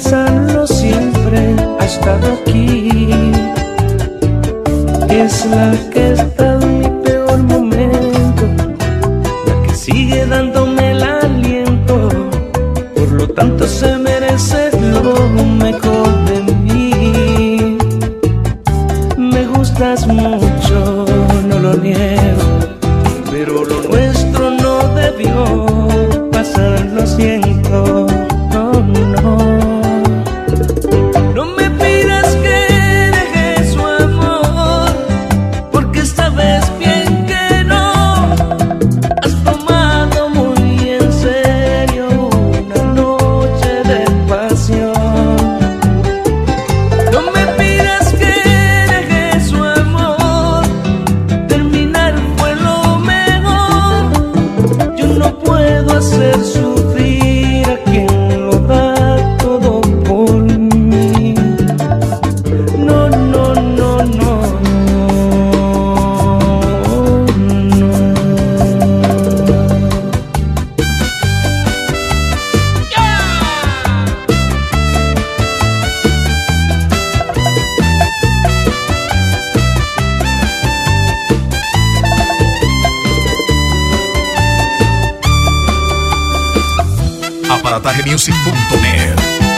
pensarlo siempre ha estado aquí. Es la que está en mi peor momento, la que sigue dándome el aliento, por lo tanto se merece lo mejor de mí. Me gustas mucho, no lo niego, pero lo nuestro no debió pasar, lo siento. No, no. No me pidas que deje su amor, porque esta vez bien que no. Has tomado muy en serio una noche de pasión. No me pidas que deje su amor, terminar fue lo mejor. Yo no puedo hacer sufrir a quien lo da todo por mí. No, no, no, no, no. Aparatajemusic.net.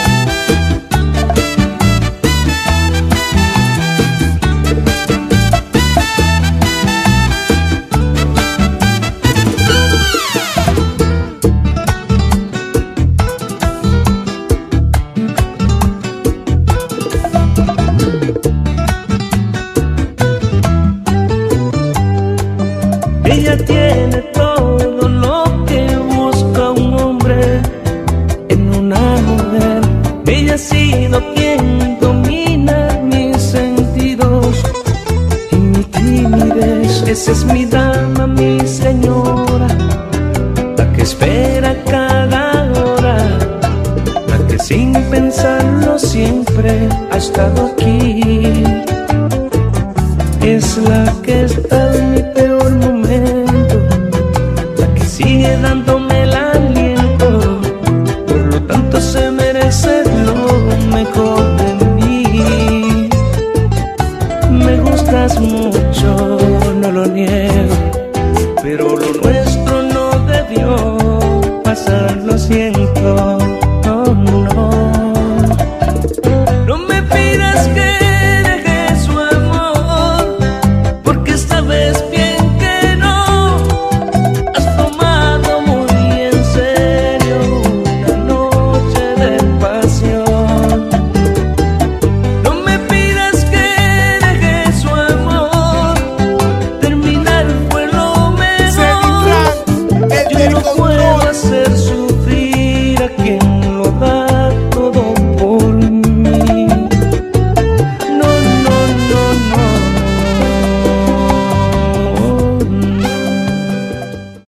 Ella tiene todo lo que busca un hombre en una mujer. Ella ha sido quien domina mis sentidos y mi timidez. Esa es mi dama, mi señora, la que espera cada hora, la que sin pensarlo siempre ha estado aquí. Es la que está en mi peor momento, la que sigue dándome el aliento, por lo tanto se merece lo mejor de mí. Me gustas mucho, no lo niego, pero lo nuestro no debió pasar, lo siento.